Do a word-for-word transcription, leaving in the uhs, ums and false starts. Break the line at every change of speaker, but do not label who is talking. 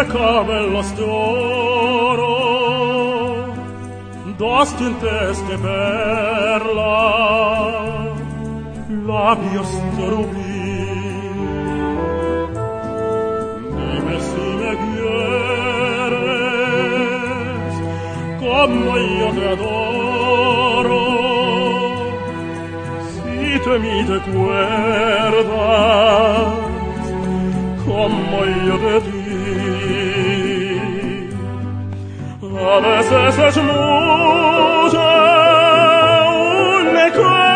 cabellos de oro, dos dientes de perla, labios de rubí. Dime si me quieres como yo te adoro, si de mí te acuerdas como yo de ti. A veces es mucho un me